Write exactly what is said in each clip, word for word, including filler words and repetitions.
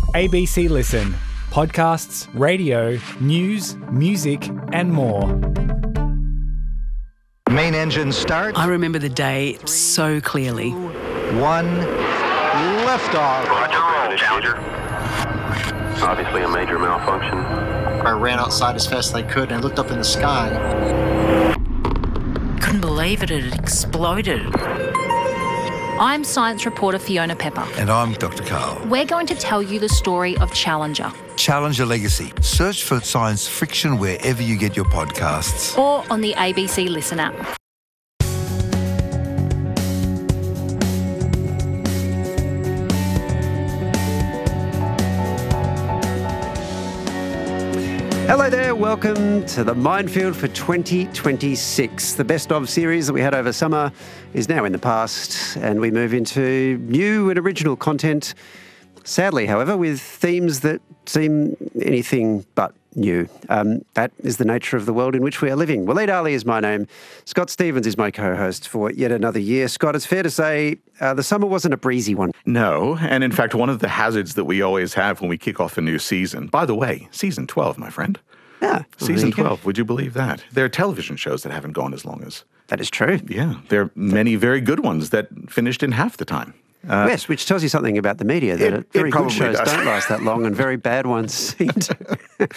A B C Listen. Podcasts, radio, news, music and more. Main engine start. I remember the day so clearly. One, liftoff. Roger, roll, Challenger. Obviously a major malfunction. I ran outside as fast as I could and I looked up in the sky. Couldn't believe it, it had exploded. I'm science reporter Fiona Pepper. And I'm Doctor Karl. We're going to tell you the story of Challenger. Challenger Legacy. Search for science fiction wherever you get your podcasts. Or on the A B C Listen app. Hello there, welcome to the Minefield for twenty twenty-six. The best of series that we had over summer is now in the past, and we move into new and original content. Sadly, however, with themes that seem anything but new. Um, that is the nature of the world in which we are living. Waleed Ali is my name. Scott Stevens is my co-host for yet another year. Scott, it's fair to say uh, the summer wasn't a breezy one. No, and in fact, one of the hazards that we always have when we kick off a new season, by the way, season twelve, my friend. Yeah. Season twelve, would you believe that? There are television shows that haven't gone as long as. That is true. Yeah, there are many very good ones that finished in half the time. Uh, yes, which tells you something about the media, that it, very it good shows does. don't last that long and very bad ones seem to.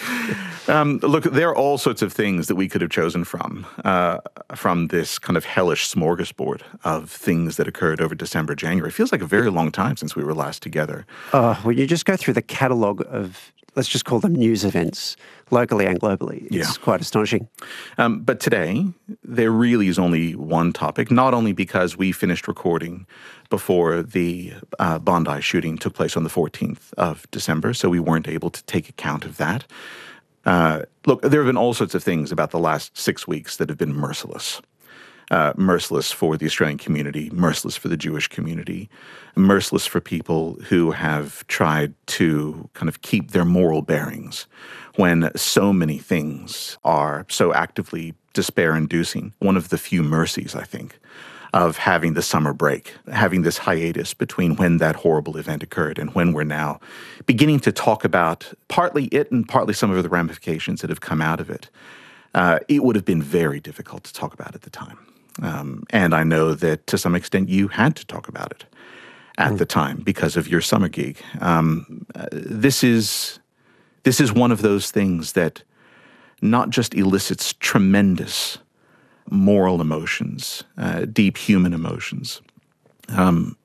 um, look, there are all sorts of things that we could have chosen from, uh, from this kind of hellish smorgasbord of things that occurred over December, January. It feels like a very long time since we were last together. Oh, when you just go through the catalogue of, let's just call them news events, locally and globally, it's yeah. quite astonishing. Um, but today, there really is only one topic, not only because we finished recording before the uh, Bondi shooting took place on the fourteenth of December, so we weren't able to take account of that. Uh, look, there have been all sorts of things about the last six weeks that have been merciless. Uh, merciless for the Australian community, merciless for the Jewish community, merciless for people who have tried to kind of keep their moral bearings when so many things are so actively despair-inducing. One of the few mercies, I think, of having the summer break, having this hiatus between when that horrible event occurred and when we're now beginning to talk about partly it and partly some of the ramifications that have come out of it. Uh, it would have been very difficult to talk about at the time. Um, and I know that to some extent you had to talk about it at mm. the time because of your summer gig. Um, uh, this is this is one of those things that not just elicits tremendous moral emotions, uh, deep human emotions. Um,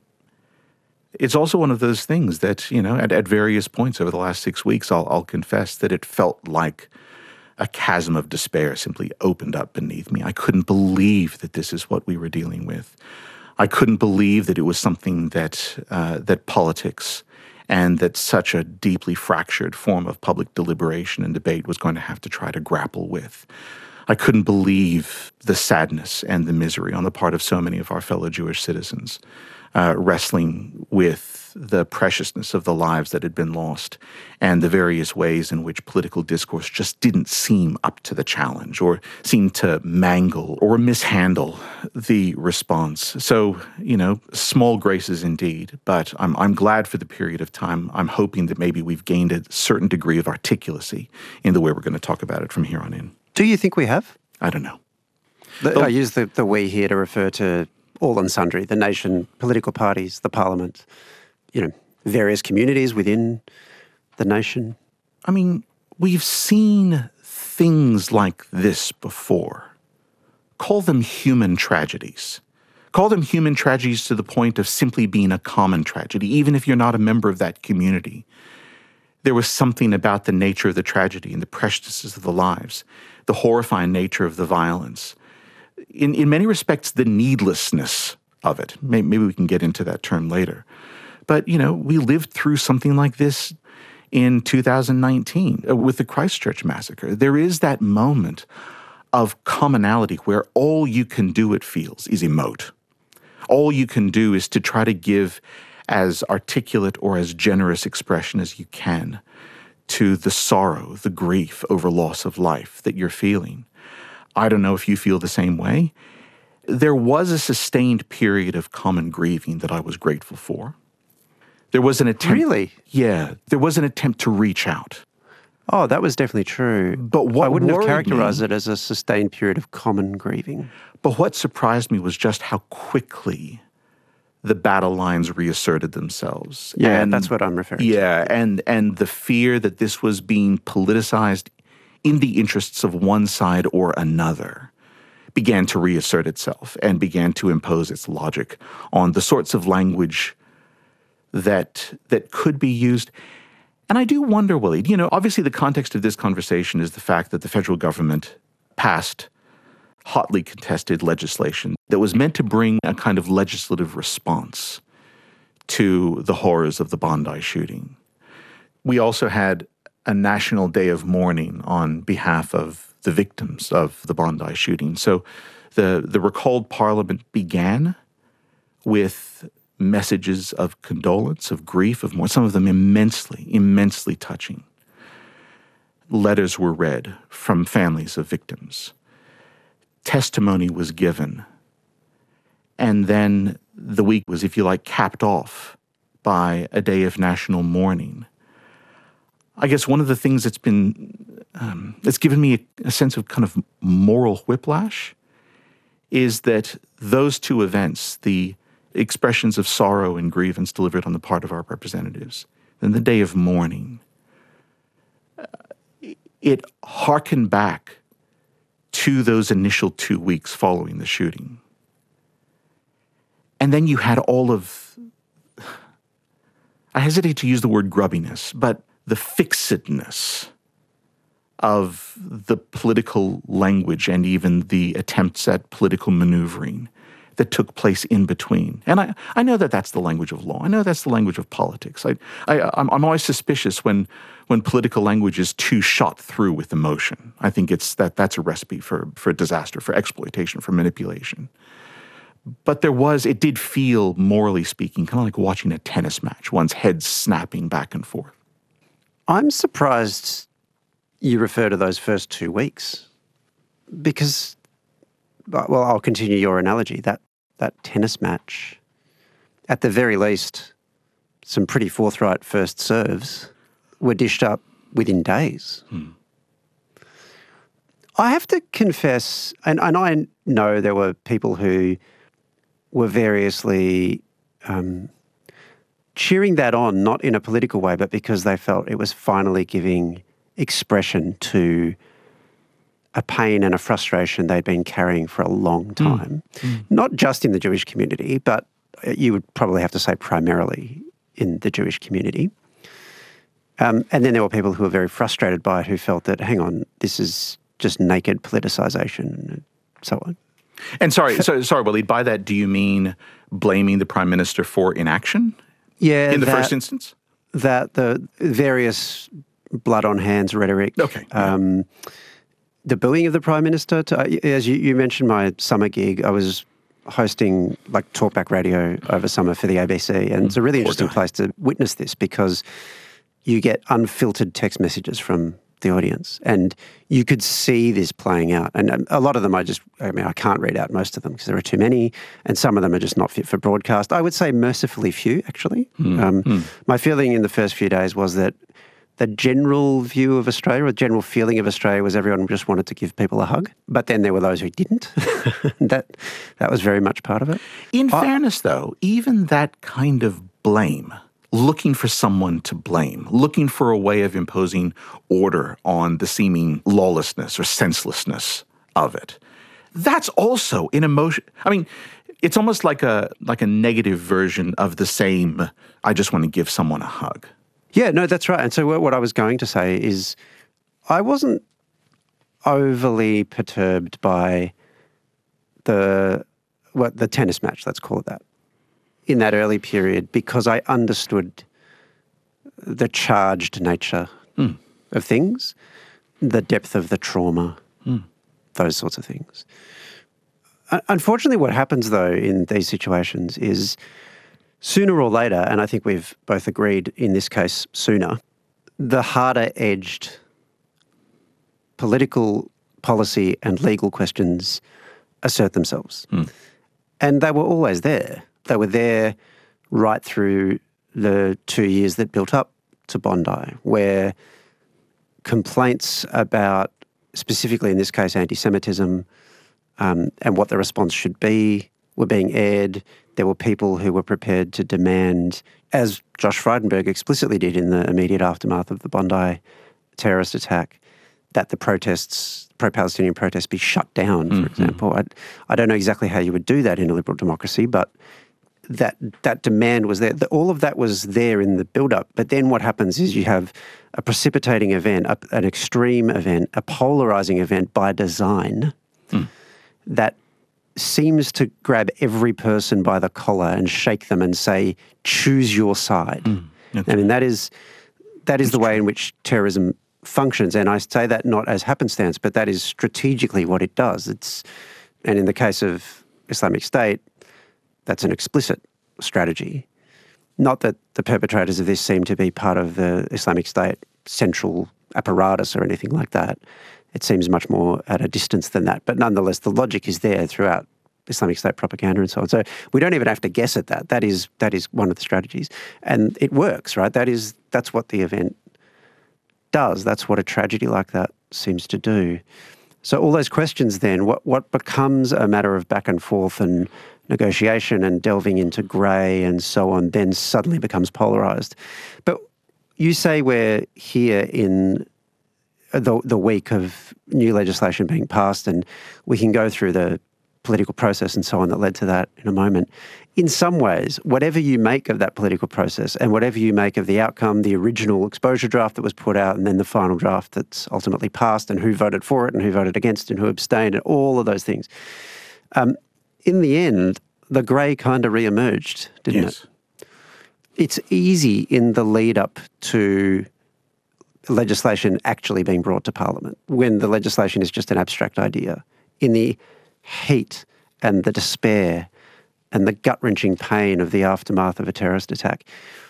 it's also one of those things that, you know, at, at various points over the last six weeks, I'll, I'll confess that it felt like a chasm of despair simply opened up beneath me. I couldn't believe that this is what we were dealing with. I couldn't believe that it was something that uh, that politics and that such a deeply fractured form of public deliberation and debate was going to have to try to grapple with. I couldn't believe the sadness and the misery on the part of so many of our fellow Jewish citizens, uh, wrestling with the preciousness of the lives that had been lost and the various ways in which political discourse just didn't seem up to the challenge or seemed to mangle or mishandle the response. So, you know, small graces indeed, but I'm, I'm glad for the period of time. I'm hoping that maybe we've gained a certain degree of articulacy in the way we're going to talk about it from here on in. Do you think we have? I don't know. The, the, I use the, the we here to refer to all and sundry, the nation, political parties, the parliament, you know, various communities within the nation. I mean, we've seen things like this before. Call them human tragedies. Call them human tragedies to the point of simply being a common tragedy, even if you're not a member of that community. There was something about the nature of the tragedy and the preciousness of the lives, the horrifying nature of the violence. In, in many respects, the needlessness of it. Maybe, maybe we can get into that term later. But, you know, we lived through something like this in two thousand nineteen with the Christchurch massacre. There is that moment of commonality where all you can do, it feels, is emote. All you can do is to try to give as articulate or as generous expression as you can to the sorrow, the grief over loss of life that you're feeling. I don't know if you feel the same way. There was a sustained period of common grieving that I was grateful for. There was an attempt. Really? Yeah, there was an attempt to reach out. Oh, that was definitely true. But what I wouldn't have worried characterised me- it as a sustained period of common grieving. But what surprised me was just how quickly the battle lines reasserted themselves. Yeah, and, that's what I'm referring to. Yeah, and and the fear that this was being politicized in the interests of one side or another began to reassert itself and began to impose its logic on the sorts of language that that could be used. And I do wonder, Willie, you know, obviously the context of this conversation is the fact that the federal government passed hotly contested legislation that was meant to bring a kind of legislative response to the horrors of the Bondi shooting. We also had a national day of mourning on behalf of the victims of the Bondi shooting. So the, the recalled parliament began with messages of condolence, of grief, of mourning, some of them immensely, immensely touching. Letters were read from families of victims. Testimony was given. And then the week was, if you like, capped off by a day of national mourning. I guess one of the things that's been, um, that's given me a, a sense of kind of moral whiplash is that those two events, the expressions of sorrow and grievance delivered on the part of our representatives, and the day of mourning, uh, it hearkened back to those initial two weeks following the shooting. And then you had all of, I hesitate to use the word grubbiness, but the fixedness of the political language and even the attempts at political maneuvering that took place in between. And I, I know that that's the language of law. I know that's the language of politics. I, I, I'm, I'm always suspicious when when political language is too shot through with emotion. I think it's that that's a recipe for, for disaster, for exploitation, for manipulation. But there was, it did feel, morally speaking, kind of like watching a tennis match, one's head snapping back and forth. I'm surprised you refer to those first two weeks because, well, I'll continue your analogy. That that tennis match, at the very least, some pretty forthright first serves were dished up within days. Hmm. I have to confess, and, and I know there were people who were variously um, cheering that on, not in a political way, but because they felt it was finally giving expression to a pain and a frustration they'd been carrying for a long time, mm. Mm. not just in the Jewish community, but you would probably have to say primarily in the Jewish community. Um, and then there were people who were very frustrated by it, who felt that, hang on, this is just naked politicisation and so on. And sorry, so, sorry, Waleed, by that, do you mean blaming the Prime Minister for inaction? Yeah. In the that, first instance? That the various blood on hands rhetoric. Okay. Um, the booing of the Prime Minister. To, as you, you mentioned my summer gig, I was hosting like talkback radio over summer for the A B C, and it's a really interesting guy. place to witness this because you get unfiltered text messages from the audience, and you could see this playing out. And a lot of them I just, I mean, I can't read out most of them because there are too many, and some of them are just not fit for broadcast. I would say mercifully few, actually. Mm. Um, mm. My feeling in the first few days was that the general view of Australia, or the general feeling of Australia, was everyone just wanted to give people a hug. But then there were those who didn't. that that was very much part of it. In I, fairness, though, even that kind of blame, looking for someone to blame, looking for a way of imposing order on the seeming lawlessness or senselessness of it, that's also an emotion. I mean, it's almost like a like a negative version of the same, I just want to give someone a hug. Yeah, no, that's right. And so what I was going to say is I wasn't overly perturbed by the what the tennis match, let's call it that, in that early period, because I understood the charged nature mm. of things, the depth of the trauma, mm. those sorts of things. Unfortunately, what happens, though, in these situations is sooner or later, and I think we've both agreed in this case sooner, the harder-edged political, policy and legal questions assert themselves. Mm. And they were always there. They were there right through the two years that built up to Bondi, where complaints about, specifically in this case, anti-Semitism um, and what the response should be were being aired. There were people who were prepared to demand, as Josh Frydenberg explicitly did in the immediate aftermath of the Bondi terrorist attack, that the protests, pro-Palestinian protests, be shut down, for mm-hmm. example. I, I don't know exactly how you would do that in a liberal democracy, but that that demand was there. The, all of that was there in the build-up. But then what happens is you have a precipitating event, a, an extreme event, a polarising event by design mm. that seems to grab every person by the collar and shake them and say, choose your side. Mm. Okay. I mean, that is, that is the way in which terrorism functions. And I say that not as happenstance, but that is strategically what it does. It's, and in the case of Islamic State, that's an explicit strategy. Not that the perpetrators of this seem to be part of the Islamic State central apparatus or anything like that. It seems much more at a distance than that. But nonetheless, the logic is there throughout Islamic State propaganda and so on. So we don't even have to guess at that. That is that is one of the strategies. And it works, right? That is that's what the event does. That's what a tragedy like that seems to do. So all those questions then, what what becomes a matter of back and forth and negotiation and delving into grey and so on, then suddenly becomes polarised. But you say we're here in the the week of new legislation being passed, and we can go through the political process and so on that led to that in a moment. In some ways, whatever you make of that political process and whatever you make of the outcome, the original exposure draft that was put out and then the final draft that's ultimately passed and who voted for it and who voted against and who abstained and all of those things, um, in the end, the grey kind of re-emerged, didn't yes. it? It's easy in the lead up to legislation actually being brought to Parliament, when the legislation is just an abstract idea. In the heat and the despair and the gut-wrenching pain of the aftermath of a terrorist attack,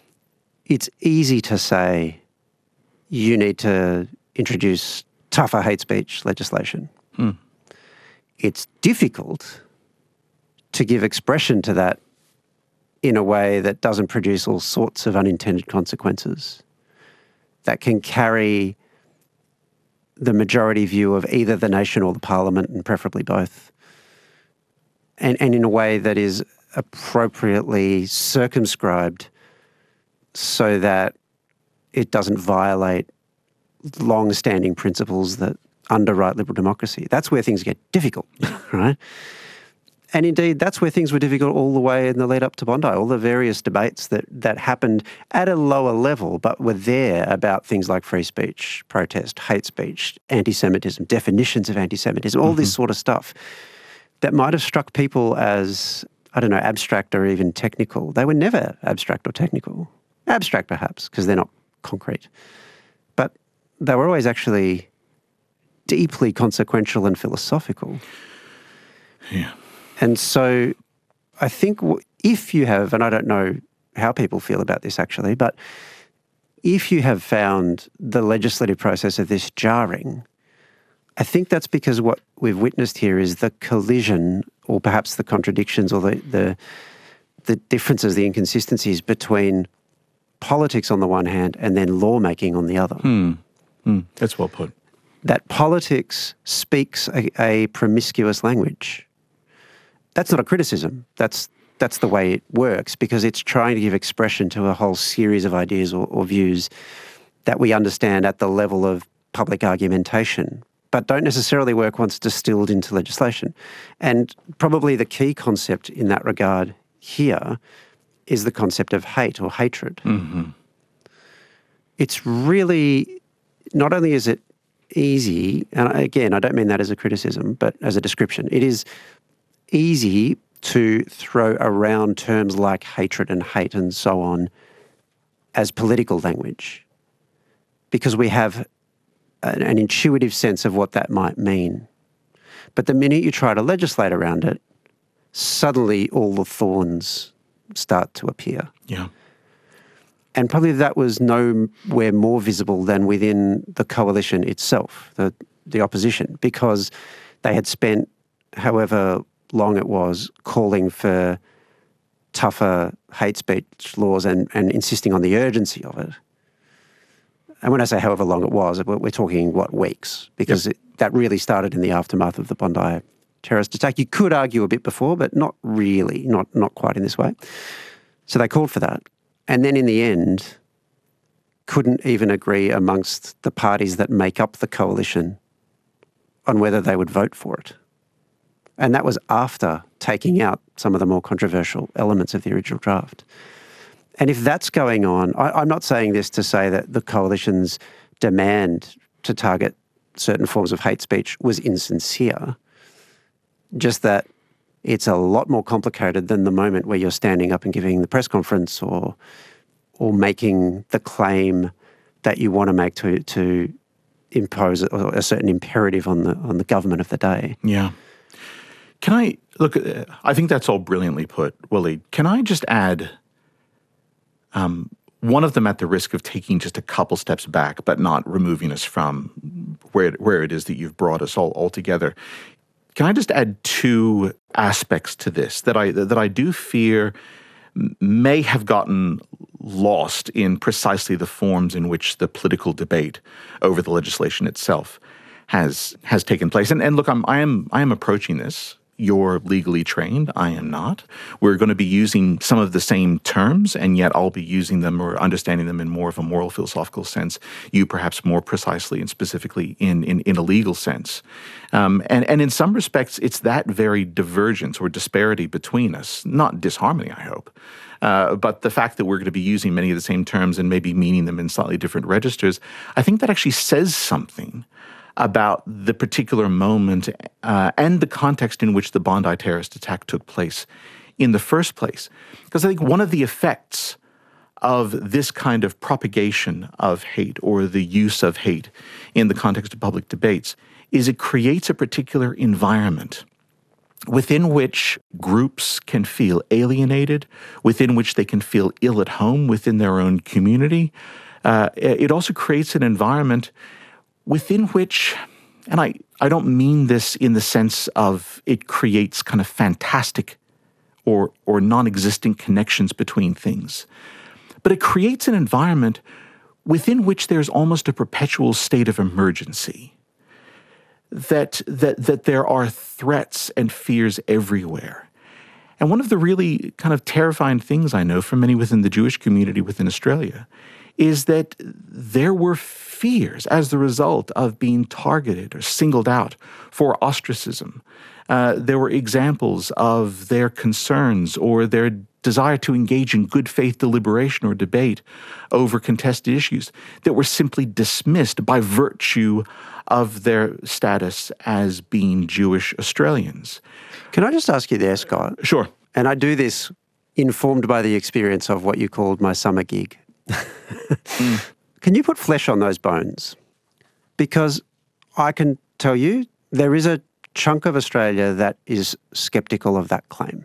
it's easy to say you need to introduce tougher hate speech legislation. Hmm. It's difficult to give expression to that in a way that doesn't produce all sorts of unintended consequences, that can carry the majority view of either the nation or the parliament, and preferably both, and, and in a way that is appropriately circumscribed so that it doesn't violate long-standing principles that underwrite liberal democracy. That's where things get difficult, right? And indeed, that's where things were difficult all the way in the lead up to Bondi, all the various debates that, that happened at a lower level but were there about things like free speech, protest, hate speech, anti-Semitism, definitions of anti-Semitism, all mm-hmm. this sort of stuff that might have struck people as, I don't know, abstract or even technical. They were never abstract or technical. Abstract perhaps, because they're not concrete. But they were always actually deeply consequential and philosophical. Yeah. And so I think if you have, and I don't know how people feel about this actually, but if you have found the legislative process of this jarring, I think that's because what we've witnessed here is the collision, or perhaps the contradictions or the the, the differences, the inconsistencies between politics on the one hand and then lawmaking on the other. Hmm. Hmm. That's well put. That politics speaks a, a promiscuous language. That's not a criticism. That's that's the way it works, because it's trying to give expression to a whole series of ideas or, or views that we understand at the level of public argumentation, but don't necessarily work once distilled into legislation. And probably the key concept in that regard here is the concept of hate or hatred. Mm-hmm. It's really, not only is it easy, and again, I don't mean that as a criticism, but as a description, it is easy to throw around terms like hatred and hate and so on as political language, because we have an, an intuitive sense of what that might mean. But the minute you try to legislate around it, suddenly all the thorns start to appear. Yeah. And probably that was nowhere more visible than within the coalition itself, the, the opposition, because they had spent however long it was calling for tougher hate speech laws and, and insisting on the urgency of it. And when I say however long it was, we're talking, what, weeks? Because yep. it, that really started in the aftermath of the Bondi terrorist attack. You could argue a bit before, but not really, not not quite in this way. So they called for that. And then in the end, couldn't even agree amongst the parties that make up the coalition on whether they would vote for it. And that was after taking out some of the more controversial elements of the original draft. And if that's going on, I, I'm not saying this to say that the coalition's demand to target certain forms of hate speech was insincere, just that it's a lot more complicated than the moment where you're standing up and giving the press conference or or making the claim that you want to make to to impose a, a certain imperative on the on the government of the day. Yeah. Can I, look, I think that's all brilliantly put, Willie. Can I just add um, one of them at the risk of taking just a couple steps back, but not removing us from where, where it is that you've brought us all, all together. Can I just add two aspects to this that I that I do fear may have gotten lost in precisely the forms in which the political debate over the legislation itself has has taken place? And, and look, I'm, I am I am approaching this. You're legally trained. I am not. We're going to be using some of the same terms, and yet I'll be using them or understanding them in more of a moral philosophical sense. You perhaps more precisely and specifically in in, in a legal sense. Um, and, and in some respects, it's that very divergence or disparity between us, not disharmony, I hope, uh, but the fact that we're going to be using many of the same terms and maybe meaning them in slightly different registers, I think that actually says something about the particular moment uh, and the context in which the Bondi terrorist attack took place in the first place. Because I think one of the effects of this kind of propagation of hate or the use of hate in the context of public debates is it creates a particular environment within which groups can feel alienated, within which they can feel ill at home within their own community. Uh, it also creates an environment within which, and I, I don't mean this in the sense of it creates kind of fantastic or, or non-existent connections between things, but it creates an environment within which there's almost a perpetual state of emergency, that, that, that there are threats and fears everywhere. And one of the really kind of terrifying things I know from many within the Jewish community within Australia is that there were fears as the result of being targeted or singled out for ostracism. Uh, there were examples of their concerns or their desire to engage in good faith deliberation or debate over contested issues that were simply dismissed by virtue of their status as being Jewish Australians. Can I just ask you there, Scott? Sure. And I do this informed by the experience of what you called my summer gig. mm. Can you put flesh on those bones? Because I can tell you there is a chunk of Australia that is sceptical of that claim.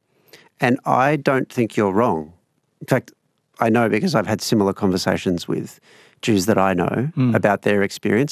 And I don't think you're wrong. In fact, I know because I've had similar conversations with Jews that I know mm. about their experience.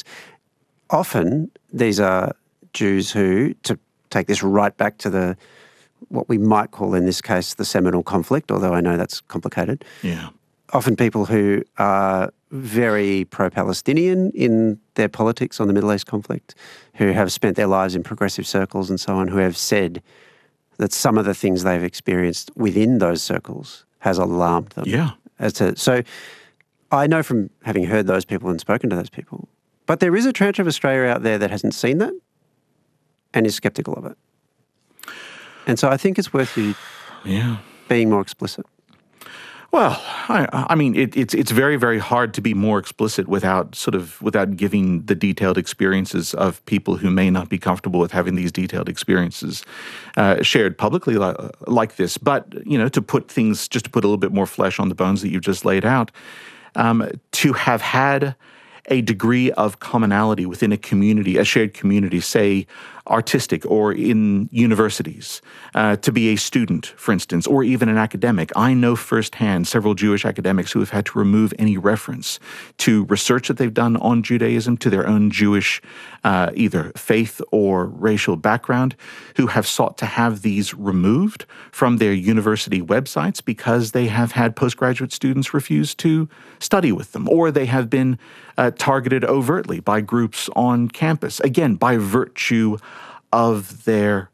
Often these are Jews who, to take this right back to the what we might call in this case the Seminole conflict, although I know that's complicated. Yeah. Often people who are very pro-Palestinian in their politics on the Middle East conflict, who have spent their lives in progressive circles and so on, who have said that some of the things they've experienced within those circles has alarmed them. Yeah. As to, so I know from having heard those people and spoken to those people, but there is a tranche of Australia out there that hasn't seen that and is sceptical of it. And so I think it's worth you yeah. being more explicit. Well, I, I mean, it, it's it's very, very hard to be more explicit without sort of without giving the detailed experiences of people who may not be comfortable with having these detailed experiences uh, shared publicly like, like this. But you know, to put things, just to put a little bit more flesh on the bones that you've just laid out, um, to have had a degree of commonality within a community, a shared community, say artistic or in universities, uh, to be a student, for instance, or even an academic. I know firsthand several Jewish academics who have had to remove any reference to research that they've done on Judaism, to their own Jewish uh, either faith or racial background, who have sought to have these removed from their university websites because they have had postgraduate students refuse to study with them, or they have been uh, targeted overtly by groups on campus, again, by virtue of their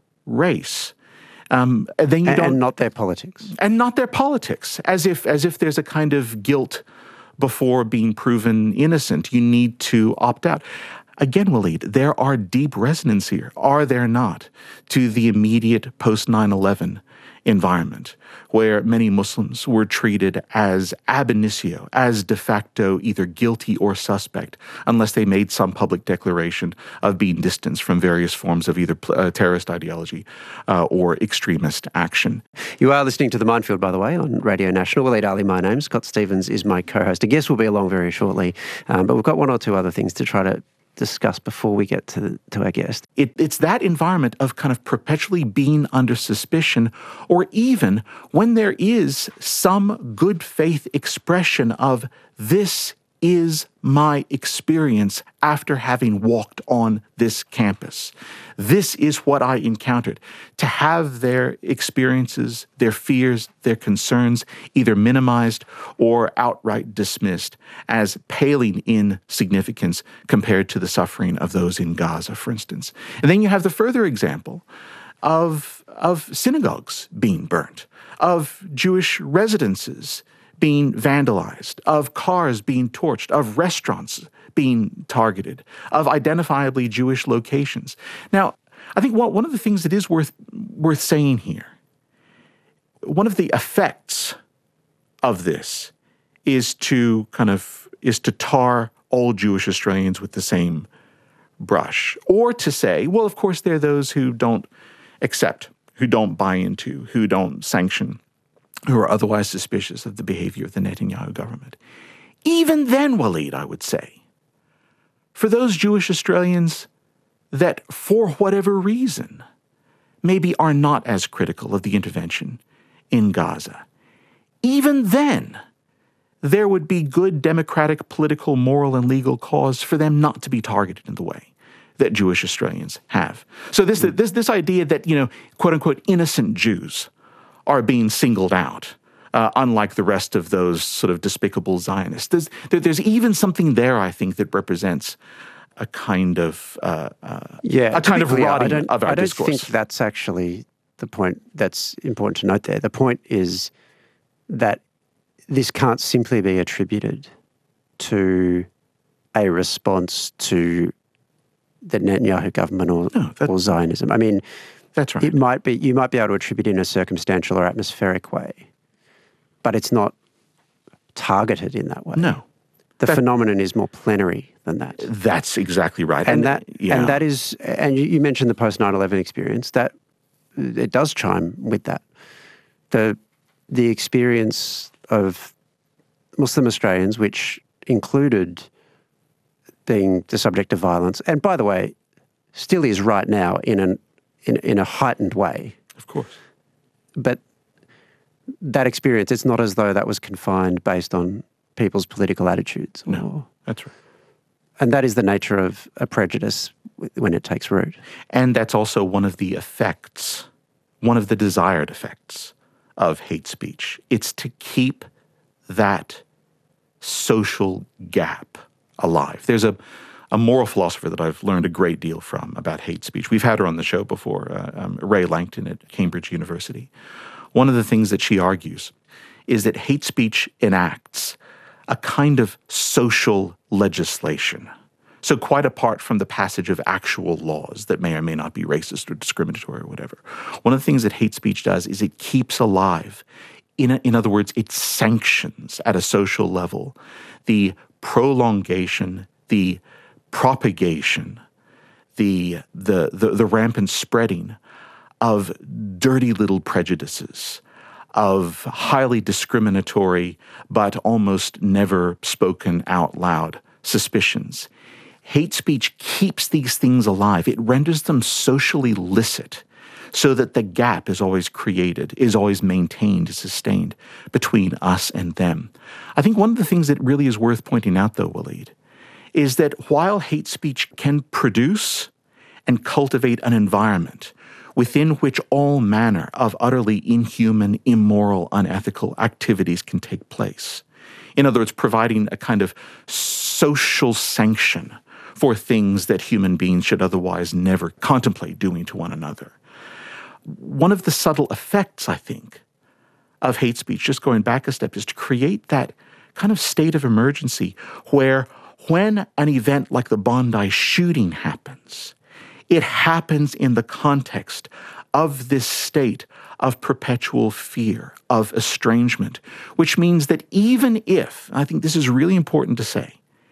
race. Um, then you and, don't, and not their politics. And not their politics, as if as if there's a kind of guilt before being proven innocent. You need to opt out. Again, Waleed, there are deep resonances here, are there not, to the immediate post nine eleven environment, where many Muslims were treated as ab initio, as de facto either guilty or suspect, unless they made some public declaration of being distanced from various forms of either uh, terrorist ideology uh, or extremist action. You are listening to The Minefield, by the way, on Radio National. Waleed Aly, my name. Scott Stephens is my co-host. A guest will be along very shortly, um, but we've got one or two other things to try to discuss before we get to to our guest. It, it's that environment of kind of perpetually being under suspicion, or even when there is some good faith expression of this is my experience after having walked on this campus. This is what I encountered. To have their experiences, their fears, their concerns either minimized or outright dismissed as paling in significance compared to the suffering of those in Gaza, for instance. And then you have the further example of, of synagogues being burnt, of Jewish residences being vandalized, of cars being torched, of restaurants being targeted, of identifiably Jewish locations. Now, I think one of the things that is worth worth saying here, one of the effects of this is to kind of is to tar all Jewish Australians with the same brush, or to say, well, of course, there are those who don't accept, who don't buy into, who don't sanction, who are otherwise suspicious of the behavior of the Netanyahu government. Even then, Waleed, I would say, for those Jewish Australians that, for whatever reason, maybe are not as critical of the intervention in Gaza, even then, there would be good democratic, political, moral, and legal cause for them not to be targeted in the way that Jewish Australians have. So this, this, this idea that, you know, quote-unquote, innocent Jews are being singled out, uh, unlike the rest of those sort of despicable Zionists. There's, there, there's even something there, I think, that represents a kind of uh, uh, yeah, a kind of clear, rotting I don't, of our I don't discourse. think that's actually the point that's important to note there. The point is that this can't simply be attributed to a response to the Netanyahu government or, no, that, or Zionism. I mean, that's right. It might be, you might be able to attribute it in a circumstantial or atmospheric way, but it's not targeted in that way. No. The that, phenomenon is more plenary than that. That's exactly right. And, and that yeah. and that is, and you, you mentioned the post nine eleven experience, that it does chime with that. The the experience of Muslim Australians, which included being the subject of violence, and by the way, still is right now in an in, in a heightened way. Of course. But that experience, it's not as though that was confined based on people's political attitudes. Or, no, that's right. And that is the nature of a prejudice when it takes root. And that's also one of the effects, one of the desired effects of hate speech. It's to keep that social gap alive. There's a, a moral philosopher that I've learned a great deal from about hate speech. We've had her on the show before, uh, um, Ray Langton at Cambridge University. One of the things that she argues is that hate speech enacts a kind of social legislation. So quite apart from the passage of actual laws that may or may not be racist or discriminatory or whatever, one of the things that hate speech does is it keeps alive. In, a, in other words, it sanctions at a social level the prolongation, the propagation, the, the, the, the rampant spreading of dirty little prejudices, of highly discriminatory but almost never spoken out loud suspicions. hate speech keeps these things alive. It renders them socially licit so that the gap is always created, is always maintained, sustained between us and them. I think one of the things that really is worth pointing out, though, Waleed, is that while hate speech can produce and cultivate an environment within which all manner of utterly inhuman, immoral, unethical activities can take place, in other words, providing a kind of social sanction for things that human beings should otherwise never contemplate doing to one another. One of the subtle effects, I think, of hate speech, just going back a step, is to create that kind of state of emergency where when an event like the Bondi shooting happens, it happens in the context of this state of perpetual fear, of estrangement, which means that even if, I think this is really important to say,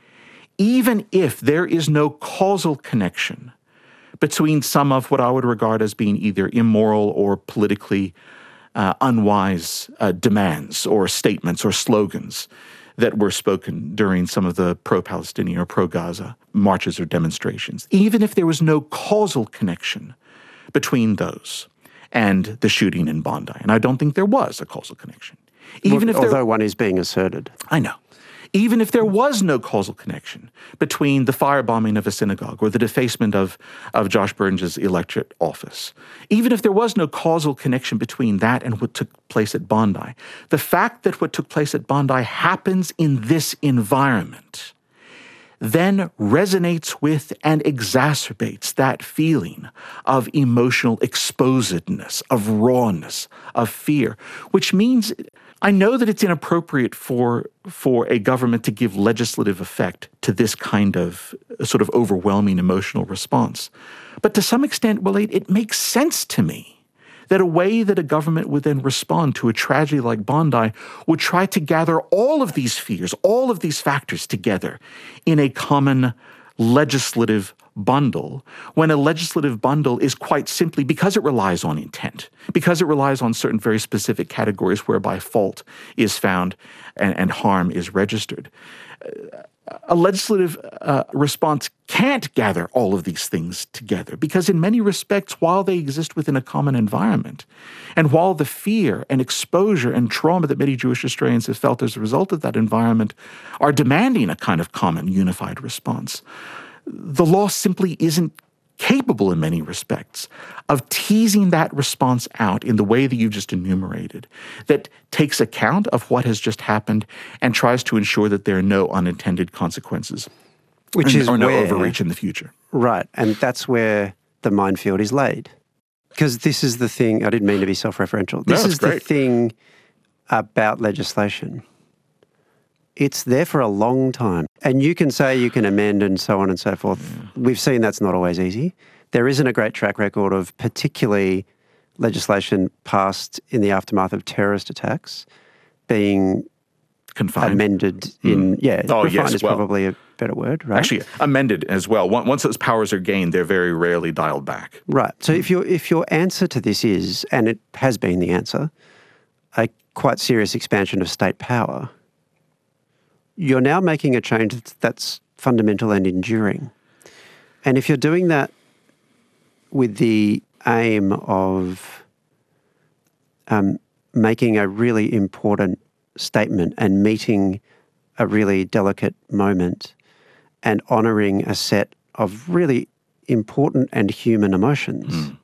even if there is no causal connection between some of what I would regard as being either immoral or politically uh, unwise uh, demands or statements or slogans that were spoken during some of the pro-Palestinian or pro-Gaza marches or demonstrations, even if there was no causal connection between those and the shooting in Bondi, and I don't think there was a causal connection. Even well, if there, although one is being asserted. I know. Even if there was no causal connection between the firebombing of a synagogue or the defacement of, of Josh Burns' electorate office, even if there was no causal connection between that and what took place at Bondi, the fact that what took place at Bondi happens in this environment then resonates with and exacerbates that feeling of emotional exposedness, of rawness, of fear, which means I know that it's inappropriate for, for a government to give legislative effect to this kind of sort of overwhelming emotional response. But to some extent, well, it, it makes sense to me that a way that a government would then respond to a tragedy like Bondi would try to gather all of these fears, all of these factors together in a common legislative bundle, when a legislative bundle is quite simply, because it relies on intent, because it relies on certain very specific categories whereby fault is found and, and harm is registered. A legislative uh, response can't gather all of these things together because in many respects, while they exist within a common environment, and while the fear and exposure and trauma that many Jewish Australians have felt as a result of that environment are demanding a kind of common unified response, the law simply isn't capable in many respects of teasing that response out in the way that you just enumerated, that takes account of what has just happened and tries to ensure that there are no unintended consequences Which and, is or no where, overreach in the future. Right, and that's where the minefield is laid. Because this is the thing, I didn't mean to be self-referential, this No, is great. the thing about legislation. It's there for a long time. And you can say you can amend and so on and so forth. Yeah. We've seen that's not always easy. There isn't a great track record of particularly legislation passed in the aftermath of terrorist attacks being Confined. amended in, mm. yeah, oh, refined yes, is well, probably a better word, right? Actually, amended as well. Once those powers are gained, they're very rarely dialed back. Right. So if your if your answer to this is, and it has been the answer, a quite serious expansion of state power, you're now making a change that's fundamental and enduring. And if you're doing that with the aim of um, making a really important statement and meeting a really delicate moment and honouring a set of really important and human emotions, mm.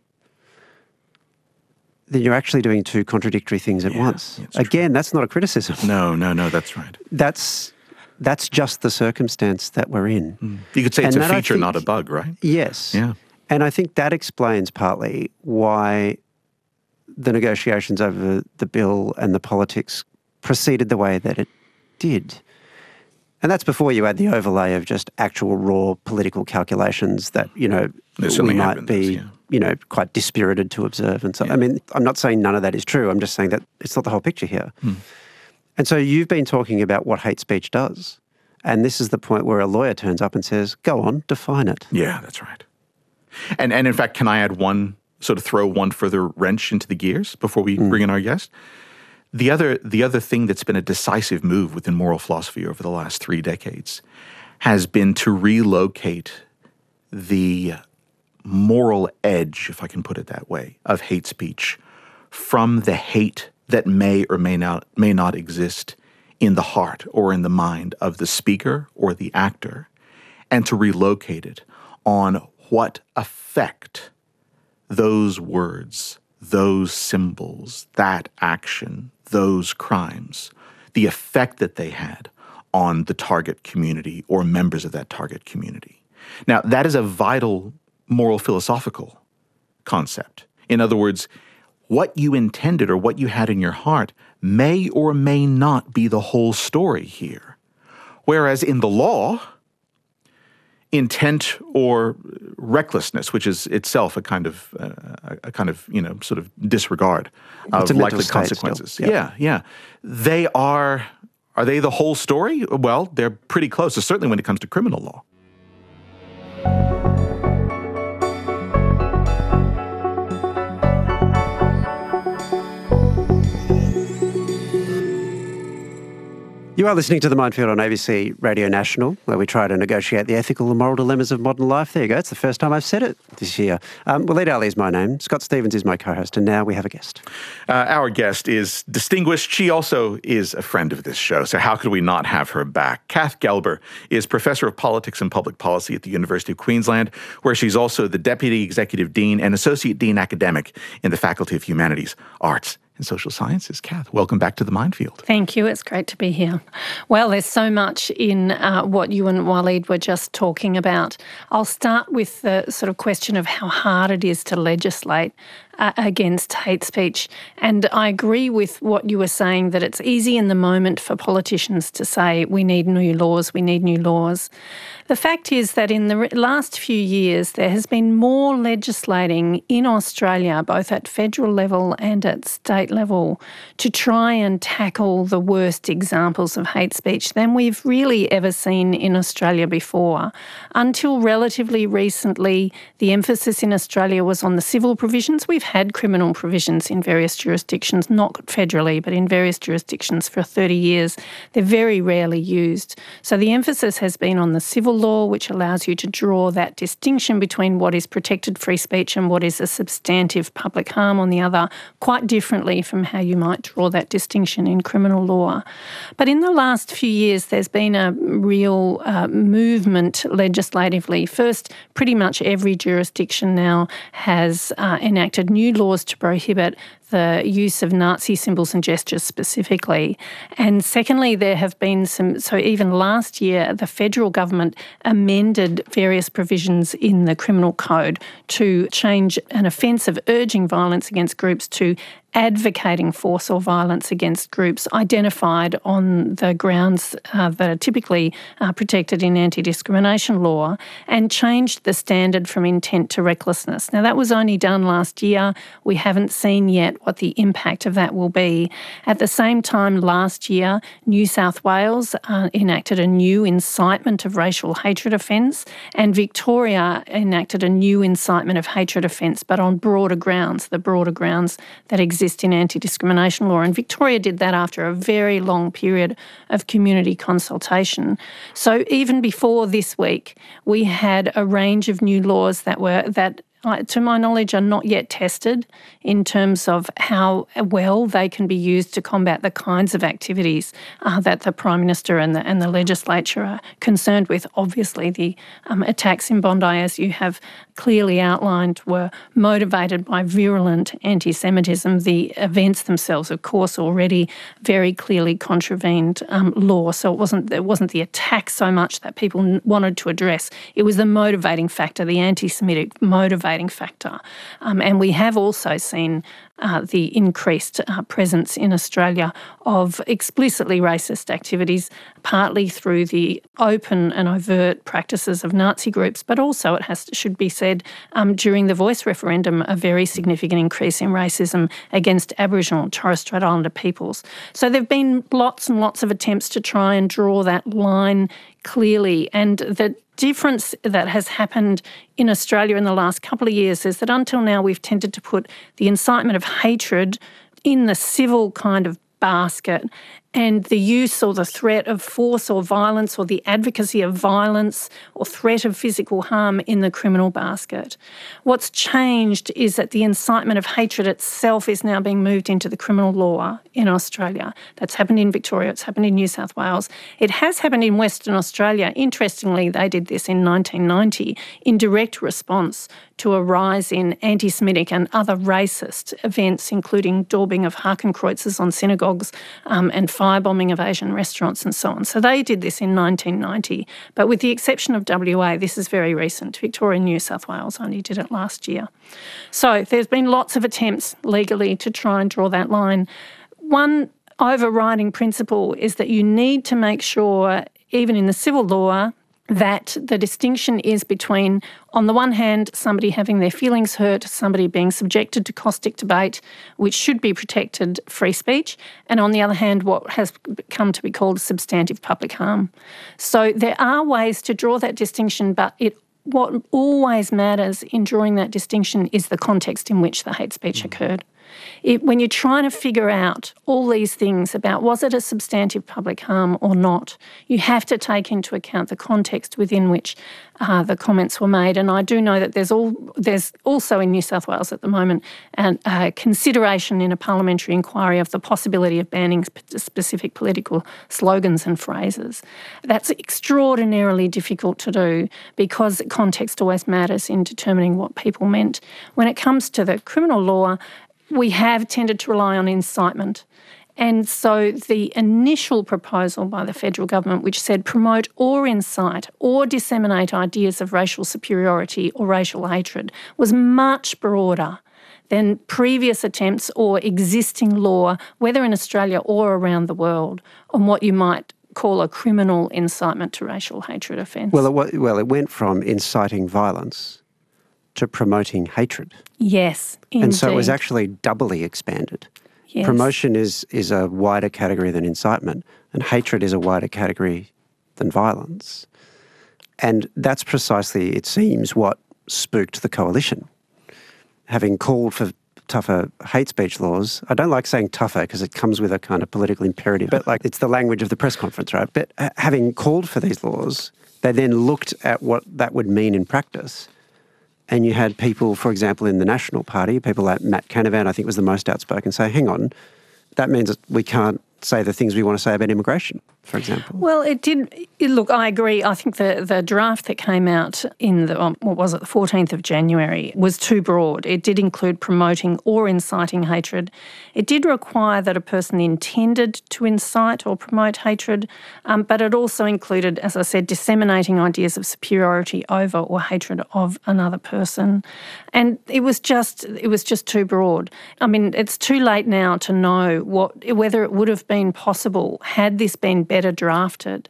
then you're actually doing two contradictory things at yeah, once. Again, true. That's not a criticism. No, no, no, that's right. That's that's just the circumstance that we're in. Mm. You could say it's and a feature, think, not a bug, right? Yes. Yeah. And I think that explains partly why the negotiations over the bill and the politics proceeded the way that it did. And that's before you add the overlay of just actual raw political calculations that, you know, we might be, this, yeah. you know, quite dispirited to observe. And so, yeah. I mean, I'm not saying none of that is true. I'm just saying that it's not the whole picture here. Hmm. And so you've been talking about what hate speech does. And this is the point where a lawyer turns up and says, go on, define it. Yeah, that's right. And, and in fact, can I add one, sort of throw one further wrench into the gears before we mm. bring in our guest? The other, the other thing that's been a decisive move within moral philosophy over the last three decades has been to relocate the moral edge, if I can put it that way, of hate speech from the hate that may or may not may not exist in the heart or in the mind of the speaker or the actor, and to relocate it on what effect those words, those symbols, that action, those crimes, the effect that they had on the target community or members of that target community. Now, that is a vital moral philosophical concept. In other words, what you intended or what you had in your heart may or may not be the whole story here. Whereas in the law, intent or recklessness, which is itself a kind of uh, a kind of, you know, sort of disregard of likely consequences. Still. Yep. Yeah, yeah. They are, are they the whole story? Well, they're pretty close, certainly when it comes to criminal law. You are listening to The Minefield on A B C Radio National, where we try to negotiate the ethical and moral dilemmas of modern life. There you go. It's the first time I've said it this year. Um, Walid Ali is my name. Scott Stephens is my co-host. And now we have a guest. Uh, our guest is distinguished. She also is a friend of this show, so how could we not have her back? Kath Gelber is Professor of Politics and Public Policy at the University of Queensland, where she's also the Deputy Executive Dean and Associate Dean Academic in the Faculty of Humanities, Arts and Social Sciences. Kath, welcome back to The Minefield. Thank you. It's great to be here. Well, there's so much in uh, what you and Walid were just talking about. I'll start with the sort of question of how hard it is to legislate uh, against hate speech. And I agree with what you were saying, that it's easy in the moment for politicians to say, we need new laws, we need new laws. The fact is that in the last few years, there has been more legislating in Australia, both at federal level and at state level, to try and tackle the worst examples of hate speech than we've really ever seen in Australia before. Until relatively recently, the emphasis in Australia was on the civil provisions. We've had criminal provisions in various jurisdictions, not federally, but in various jurisdictions for thirty years. They're very rarely used. So the emphasis has been on the civil law, which allows you to draw that distinction between what is protected free speech and what is a substantive public harm on the other, quite differently from how you might draw that distinction in criminal law. But in the last few years, there's been a real uh, movement legislatively. First, pretty much every jurisdiction now has uh, enacted new laws to prohibit the use of Nazi symbols and gestures specifically. And secondly, there have been some, so even last year, the federal government amended various provisions in the criminal code to change an offence of urging violence against groups to advocating force or violence against groups identified on the grounds uh, that are typically uh, protected in anti-discrimination law, and changed the standard from intent to recklessness. Now, that was only done last year. We haven't seen yet what the impact of that will be. At the same time, last year, New South Wales uh, enacted a new incitement of racial hatred offence, and Victoria enacted a new incitement of hatred offence, but on broader grounds, the broader grounds that exist in anti-discrimination law. And Victoria did that after a very long period of community consultation. So even before this week, we had a range of new laws that were that Uh, to my knowledge, are not yet tested in terms of how well they can be used to combat the kinds of activities uh, that the Prime Minister and the, and the legislature are concerned with. Obviously, the um, attacks in Bondi, as you have clearly outlined, were motivated by virulent anti-Semitism. The events themselves, of course, already very clearly contravened um, law. So it wasn't, it wasn't the attack so much that people n- wanted to address. It was the motivating factor, the anti-Semitic motivating factor. Um, and we have also seen uh, the increased uh, presence in Australia of explicitly racist activities, partly through the open and overt practices of Nazi groups, but also, it has to, should be said, um, during the Voice referendum, a very significant increase in racism against Aboriginal and Torres Strait Islander peoples. So there have been lots and lots of attempts to try and draw that line clearly, and the difference that has happened in Australia in the last couple of years is that until now we've tended to put the incitement of hatred in the civil kind of basket, and the use or the threat of force or violence or the advocacy of violence or threat of physical harm in the criminal basket. What's changed is that the incitement of hatred itself is now being moved into the criminal law in Australia. That's happened in Victoria, it's happened in New South Wales. It has happened in Western Australia. Interestingly, they did this in nineteen ninety in direct response to a rise in anti-Semitic and other racist events, including daubing of Hakenkreuzes on synagogues um, and firebombing of Asian restaurants and so on. So they did this in nineteen ninety. But with the exception of W A, this is very recent. Victoria and New South Wales only did it last year. So there's been lots of attempts legally to try and draw that line. One overriding principle is that you need to make sure, even in the civil law, that the distinction is between, on the one hand, somebody having their feelings hurt, somebody being subjected to caustic debate, which should be protected free speech, and on the other hand, what has come to be called substantive public harm. So there are ways to draw that distinction, but it what always matters in drawing that distinction is the context in which the hate speech occurred. It, when you're trying to figure out all these things about was it a substantive public harm or not, you have to take into account the context within which uh, the comments were made. And I do know that there's all there's also in New South Wales at the moment a uh, consideration in a parliamentary inquiry of the possibility of banning sp- specific political slogans and phrases. That's extraordinarily difficult to do because context always matters in determining what people meant. When it comes to the criminal law, we have tended to rely on incitement. And so the initial proposal by the federal government, which said promote or incite or disseminate ideas of racial superiority or racial hatred, was much broader than previous attempts or existing law, whether in Australia or around the world, on what you might call a criminal incitement to racial hatred offence. Well, it, wa- well, it went from inciting violence to promoting hatred. Yes, indeed. And so it was actually doubly expanded. Yes. Promotion is, is a wider category than incitement, and hatred is a wider category than violence. And that's precisely, it seems, what spooked the coalition. Having called for tougher hate speech laws, I don't like saying tougher because it comes with a kind of political imperative, but like it's the language of the press conference, right? But having called for these laws, they then looked at what that would mean in practice. And you had people, for example, in the National Party, people like Matt Canavan, I think was the most outspoken, say, hang on, that means that we can't say the things we want to say about immigration, for example. Well, it did. It, look, I agree. I think the, the draft that came out in the, um, what was it, the fourteenth of January was too broad. It did include promoting or inciting hatred. It did require that a person intended to incite or promote hatred, um, but it also included, as I said, disseminating ideas of superiority over or hatred of another person. And it was just it was just too broad. I mean, it's too late now to know what whether it would have been possible had this been better drafted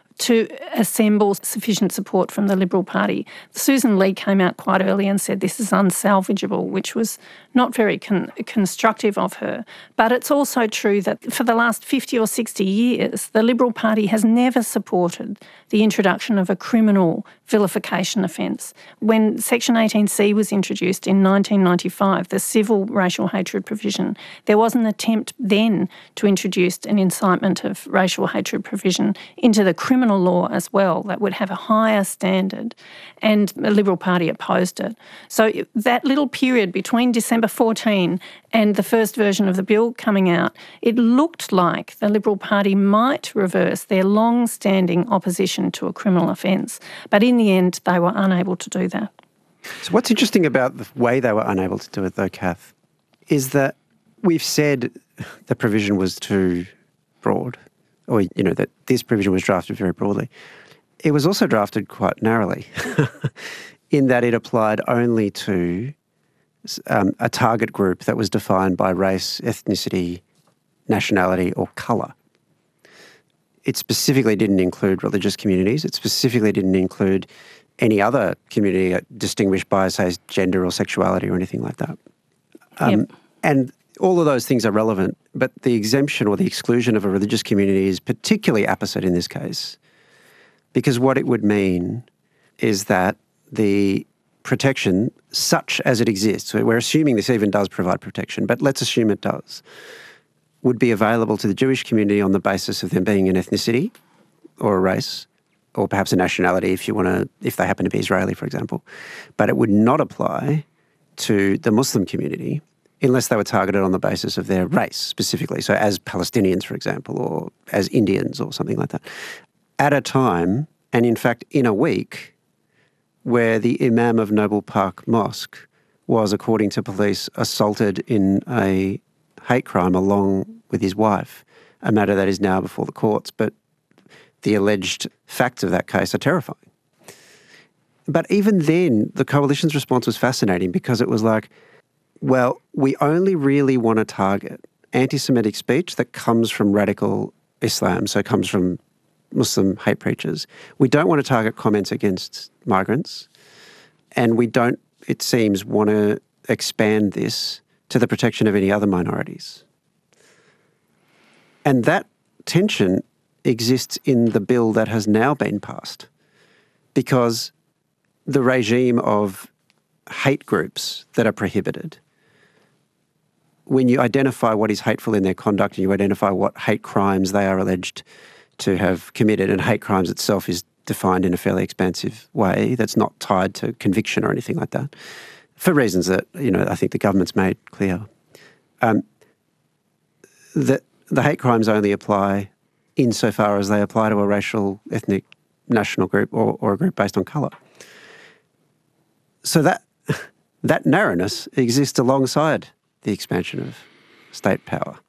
to assemble sufficient support from the Liberal Party. Susan Lee came out quite early and said this is unsalvageable, which was not very con- constructive of her. But it's also true that for the last fifty or sixty years, the Liberal Party has never supported the introduction of a criminal vilification offence. When Section eighteen C was introduced in nineteen ninety-five, the civil racial hatred provision, there was an attempt then to introduce an incitement of racial hatred provision into the criminal law as well that would have a higher standard, and the Liberal Party opposed it. So that little period between December fourteen and the first version of the bill coming out, it looked like the Liberal Party might reverse their long-standing opposition to a criminal offence, but in the end they were unable to do that. So what's interesting about the way they were unable to do it though, Kath, is that we've said the provision was too broad, or, you know, that this provision was drafted very broadly. It was also drafted quite narrowly in that it applied only to um, a target group that was defined by race, ethnicity, nationality or colour. It specifically didn't include religious communities. It specifically didn't include any other community distinguished by, say, gender or sexuality or anything like that. Um, yep. And all of those things are relevant, but the exemption or the exclusion of a religious community is particularly apposite in this case, because what it would mean is that the protection, such as it exists, we're assuming this even does provide protection, but let's assume it does, would be available to the Jewish community on the basis of them being an ethnicity or a race, or perhaps a nationality if you want to, if they happen to be Israeli, for example. But it would not apply to the Muslim community unless they were targeted on the basis of their race specifically. So as Palestinians, for example, or as Indians or something like that. At a time, and in fact in a week, where the Imam of Noble Park Mosque was, according to police, assaulted in a hate crime along with his wife, a matter that is now before the courts. But the alleged facts of that case are terrifying. But even then, the coalition's response was fascinating because it was like, well, we only really want to target anti-Semitic speech that comes from radical Islam, so comes from Muslim hate preachers. We don't want to target comments against migrants, and we don't, it seems, want to expand this to the protection of any other minorities. And that tension exists in the bill that has now been passed, because the regime of hate groups that are prohibited, when you identify what is hateful in their conduct and you identify what hate crimes they are alleged to have committed, and hate crimes itself is defined in a fairly expansive way that's not tied to conviction or anything like that, for reasons that, you know, I think the government's made clear. Um, that the hate crimes only apply insofar as they apply to a racial, ethnic, national group or, or a group based on colour. So that that narrowness exists alongside the expansion of state power.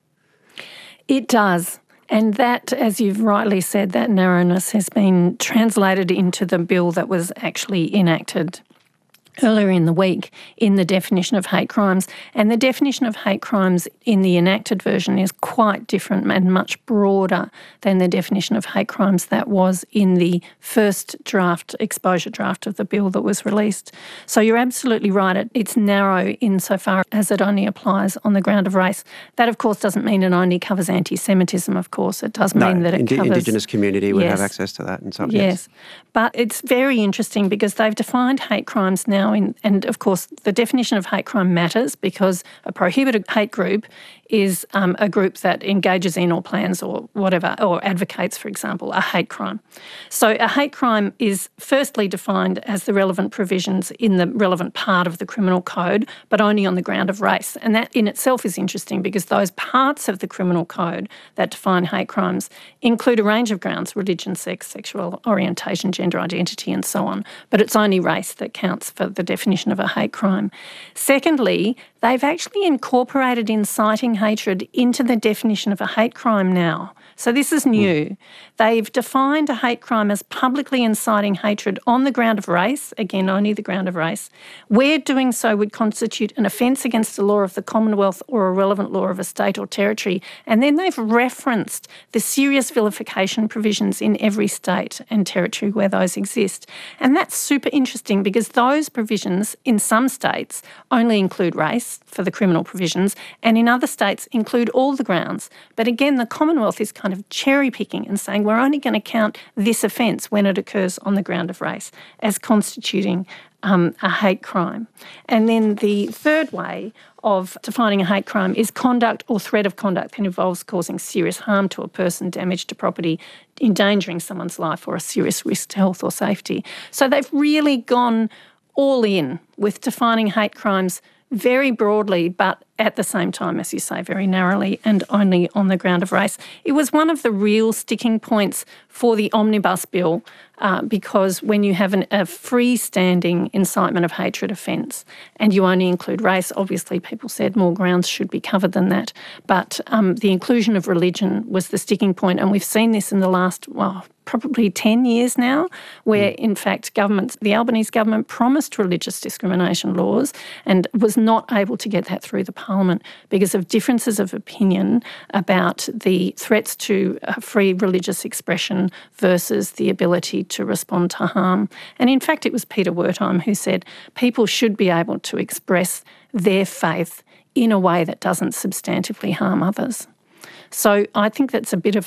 It does. And that, as you've rightly said, that narrowness has been translated into the bill that was actually enacted earlier in the week in the definition of hate crimes. And the definition of hate crimes in the enacted version is quite different and much broader than the definition of hate crimes that was in the first draft, exposure draft of the bill that was released. So you're absolutely right. It, it's narrow insofar as it only applies on the ground of race. That, of course, doesn't mean it only covers anti-Semitism, of course. It does mean no, that it indi- covers... Indigenous community would yes. have access to that and so on. Yes. Yes. But it's very interesting because they've defined hate crimes now in, and of course the definition of hate crime matters because a prohibited hate group is um, a group that engages in or plans or whatever, or advocates, for example, a hate crime. So a hate crime is firstly defined as the relevant provisions in the relevant part of the criminal code, but only on the ground of race. And that in itself is interesting because those parts of the criminal code that define hate crimes include a range of grounds: religion, sex, sexual orientation, gender identity, and so on. But it's only race that counts for the definition of a hate crime. Secondly, they've actually incorporated inciting hatred into the definition of a hate crime now. So this is new. Mm. They've defined a hate crime as publicly inciting hatred on the ground of race, again, only the ground of race, where doing so would constitute an offence against the law of the Commonwealth or a relevant law of a state or territory. And then they've referenced the serious vilification provisions in every state and territory where those exist. And that's super interesting because those provisions in some states only include race for the criminal provisions, and in other states include all the grounds. But again, the Commonwealth is kind of cherry picking and saying we're only going to count this offence when it occurs on the ground of race as constituting um, a hate crime. And then the third way of defining a hate crime is conduct or threat of conduct that involves causing serious harm to a person, damage to property, endangering someone's life, or a serious risk to health or safety. So they've really gone all in with defining hate crimes very broadly, but at the same time, as you say, very narrowly and only on the ground of race. It was one of the real sticking points for the Omnibus Bill uh, because when you have an, a freestanding incitement of hatred offence and you only include race, obviously people said more grounds should be covered than that. But um, the inclusion of religion was the sticking point, and we've seen this in the last, well, probably ten years now, where in fact governments, the Albanese government promised religious discrimination laws and was not able to get that through the Parliament because of differences of opinion about the threats to uh, free religious expression versus the ability to respond to harm. And in fact, it was Peter Wertheim who said people should be able to express their faith in a way that doesn't substantively harm others. So I think that's a bit of a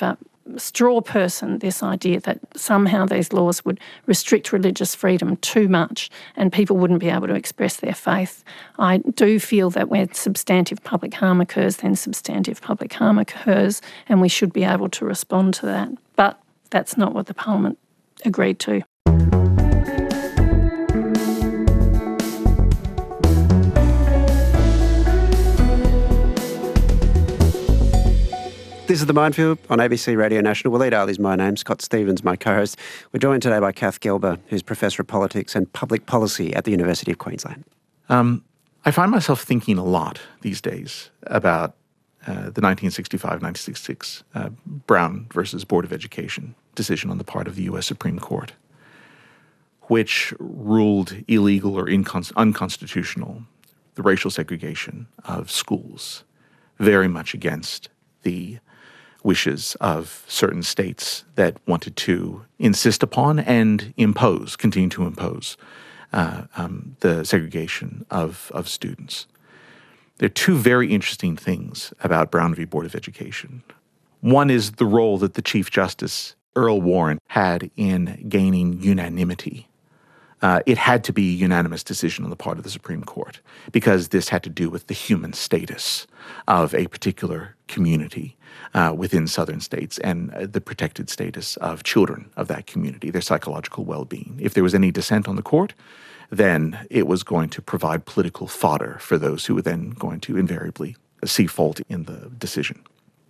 straw person this idea that somehow these laws would restrict religious freedom too much and people wouldn't be able to express their faith. I do feel that when substantive public harm occurs, then substantive public harm occurs, and we should be able to respond to that. But that's not what the Parliament agreed to. This is The Minefield on A B C Radio National. Waleed Ali is my name, Scott Stevens, my co-host. We're joined today by Kath Gelber, who's Professor of Politics and Public Policy at the University of Queensland. Um, I find myself thinking a lot these days about uh, the nineteen sixty-five nineteen sixty-six uh, Brown versus Board of Education decision on the part of the U S Supreme Court, which ruled illegal or incon- unconstitutional the racial segregation of schools, very much against the wishes of certain states that wanted to insist upon and impose, continue to impose, uh, um, the segregation of, of students. There are two very interesting things about Brown v. Board of Education. One is the role that the Chief Justice, Earl Warren, had in gaining unanimity. Uh, it had to be a unanimous decision on the part of the Supreme Court because this had to do with the human status of a particular community uh, within southern states and uh, the protected status of children of that community, their psychological well-being. If there was any dissent on the court, then it was going to provide political fodder for those who were then going to invariably see fault in the decision.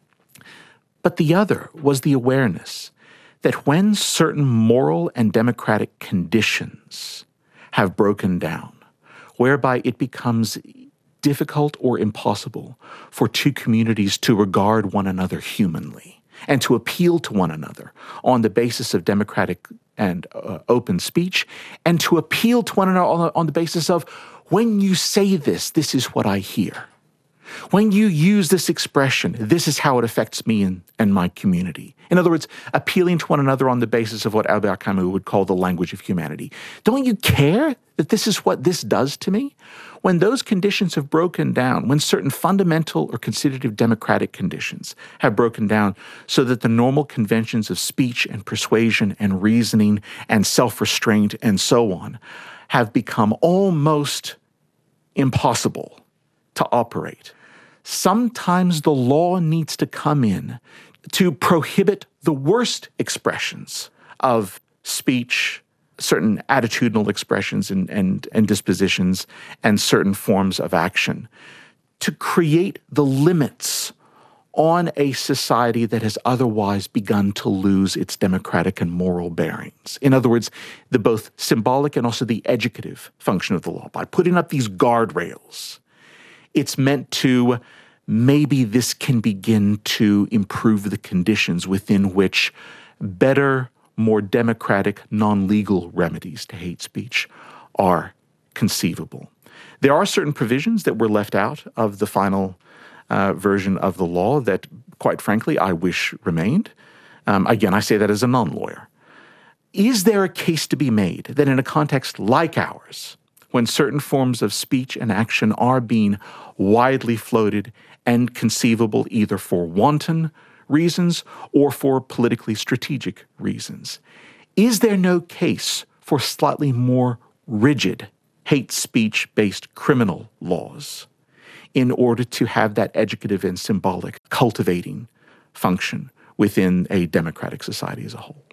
But the other was the awareness that when certain moral and democratic conditions have broken down, whereby it becomes difficult or impossible for two communities to regard one another humanly and to appeal to one another on the basis of democratic and uh, open speech, and to appeal to one another on the, on the basis of, when you say this, this is what I hear. When you use this expression, this is how it affects me and, and my community. In other words, appealing to one another on the basis of what Albert Camus would call the language of humanity. Don't you care that this is what this does to me? When those conditions have broken down, when certain fundamental or constitutive democratic conditions have broken down so that the normal conventions of speech and persuasion and reasoning and self-restraint and so on have become almost impossible to operate, sometimes the law needs to come in to prohibit the worst expressions of speech, certain attitudinal expressions and, and, and dispositions, and certain forms of action, to create the limits on a society that has otherwise begun to lose its democratic and moral bearings. In other words, the both symbolic and also the educative function of the law. By putting up these guardrails, it's meant to, maybe this can begin to improve the conditions within which better, more democratic, non-legal remedies to hate speech are conceivable. There are certain provisions that were left out of the final uh, version of the law that, quite frankly, I wish remained. Um, again, I say that as a non-lawyer. Is there a case to be made that in a context like ours, when certain forms of speech and action are being widely floated and conceivable either for wanton reasons or for politically strategic reasons, is there no case for slightly more rigid hate speech-based criminal laws in order to have that educative and symbolic cultivating function within a democratic society as a whole?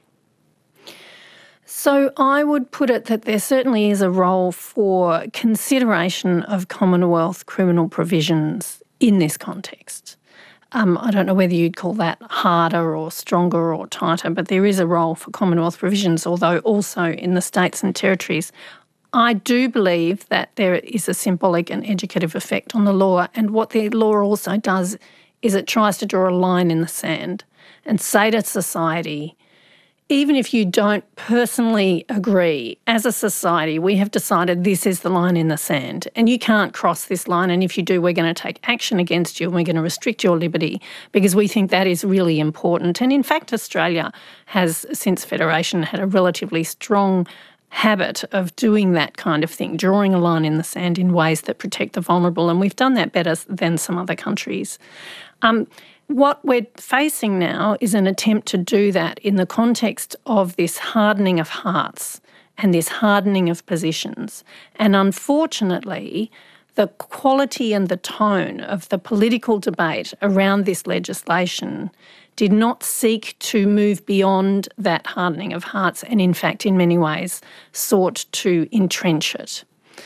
So I would put it that there certainly is a role for consideration of Commonwealth criminal provisions in this context. Um, I don't know whether you'd call that harder or stronger or tighter, but there is a role for Commonwealth provisions, although also in the states and territories. I do believe that there is a symbolic and educative effect on the law, and what the law also does is it tries to draw a line in the sand and say to society, even if you don't personally agree, as a society, we have decided this is the line in the sand and you can't cross this line, and if you do, we're going to take action against you and we're going to restrict your liberty because we think that is really important. And in fact, Australia has, since Federation, had a relatively strong habit of doing that kind of thing, drawing a line in the sand in ways that protect the vulnerable, and we've done that better than some other countries. Um, what we're facing now is an attempt to do that in the context of this hardening of hearts and this hardening of positions. And unfortunately, the quality and the tone of the political debate around this legislation did not seek to move beyond that hardening of hearts and, in fact, in many ways, sought to entrench it.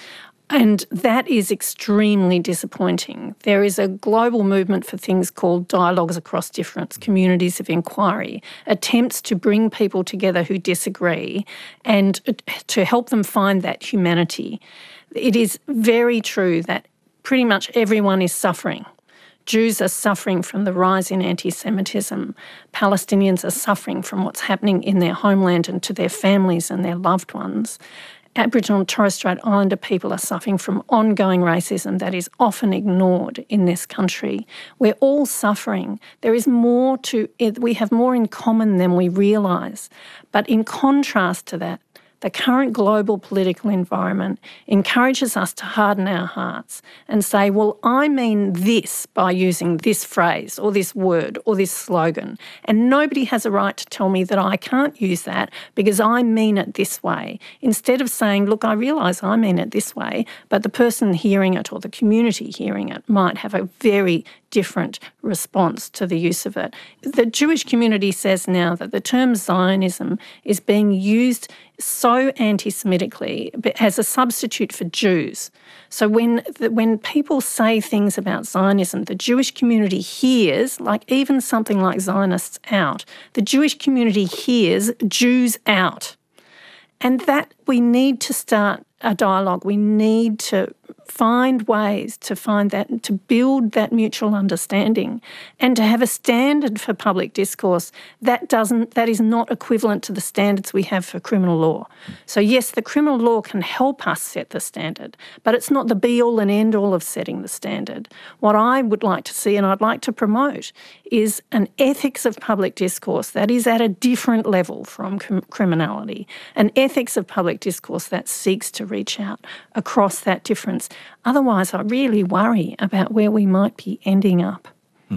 And that is extremely disappointing. There is a global movement for things called dialogues across difference, communities of inquiry, attempts to bring people together who disagree and to help them find that humanity. It is very true that pretty much everyone is suffering. Jews are suffering from the rise in anti-Semitism. Palestinians are suffering from what's happening in their homeland and to their families and their loved ones. Aboriginal and Torres Strait Islander people are suffering from ongoing racism that is often ignored in this country. We're all suffering. There is more to it. We have more in common than we realise. But in contrast to that, the current global political environment encourages us to harden our hearts and say, well, I mean this by using this phrase or this word or this slogan, and nobody has a right to tell me that I can't use that because I mean it this way, instead of saying, look, I realise I mean it this way, but the person hearing it or the community hearing it might have a very different response to the use of it. The Jewish community says now that the term Zionism is being used so anti-Semitically as a substitute for Jews. So when the, when people say things about Zionism, the Jewish community hears, like even something like Zionists out, the Jewish community hears Jews out. And that we need to start a dialogue. We need to find ways to find that, to build that mutual understanding and to have a standard for public discourse that doesn't, that is not equivalent to the standards we have for criminal law. So yes, the criminal law can help us set the standard, but it's not the be-all and end-all of setting the standard. What I would like to see and I'd like to promote is an ethics of public discourse that is at a different level from cr- criminality, an ethics of public discourse that seeks to reach out across that difference. Otherwise, I really worry about where we might be ending up. Hmm.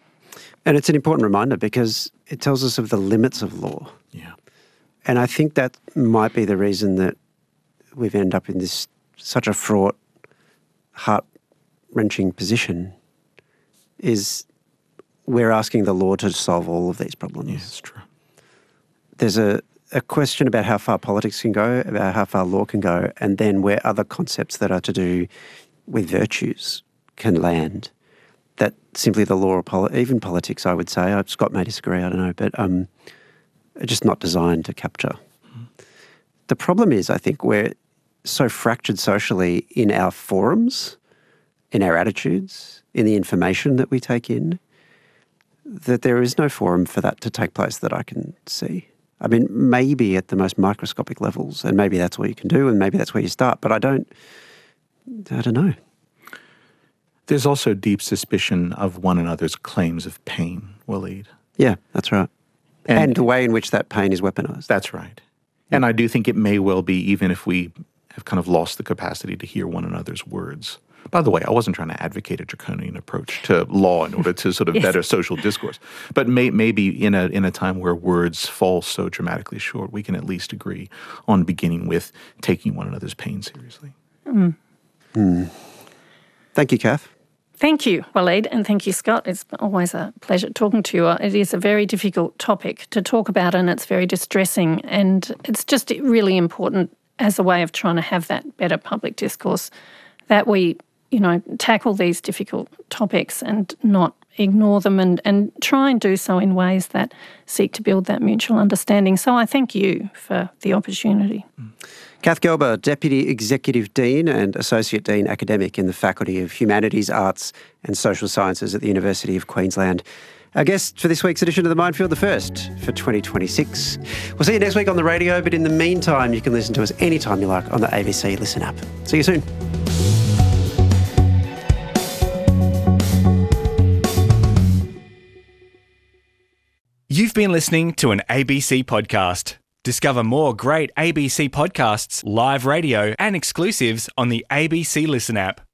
And it's an important reminder because it tells us of the limits of law. Yeah. And I think that might be the reason that we've ended up in this such a fraught, heart-wrenching position is we're asking the law to solve all of these problems. Yeah, it's true. There's a a question about how far politics can go, about how far law can go, and then where other concepts that are to do with virtues can land that simply the law or poli- even politics, I would say, Scott may disagree, I don't know, but um, are just not designed to capture. Mm. The problem is, I think, we're so fractured socially in our forums, in our attitudes, in the information that we take in, that there is no forum for that to take place that I can see. I mean, maybe at the most microscopic levels, and maybe that's what you can do, and maybe that's where you start, but I don't, I don't know. There's also deep suspicion of one another's claims of pain, Waleed. Yeah, that's right. And, and the way in which that pain is weaponized. That's right. Yeah. And I do think it may well be, even if we have kind of lost the capacity to hear one another's words. By the way, I wasn't trying to advocate a draconian approach to law in order to sort of yes. better social discourse. But may, maybe in a in a time where words fall so dramatically short, we can at least agree on beginning with taking one another's pain seriously. Mm. Mm. Thank you, Kath. Thank you, Waleed, and thank you, Scott. It's always a pleasure talking to you. It is a very difficult topic to talk about, and it's very distressing, and it's just really important as a way of trying to have that better public discourse that we, you know, tackle these difficult topics and not ignore them and, and try and do so in ways that seek to build that mutual understanding. So I thank you for the opportunity. Mm. Kath Gelber, Deputy Executive Dean and Associate Dean Academic in the Faculty of Humanities, Arts and Social Sciences at the University of Queensland. Our guest for this week's edition of The Minefield, the first for twenty twenty-six. We'll see you next week on the radio, but in the meantime, you can listen to us anytime you like on the A B C Listen app. See you soon. You've been listening to an A B C podcast. Discover more great A B C podcasts, live radio, and exclusives on the A B C Listen app.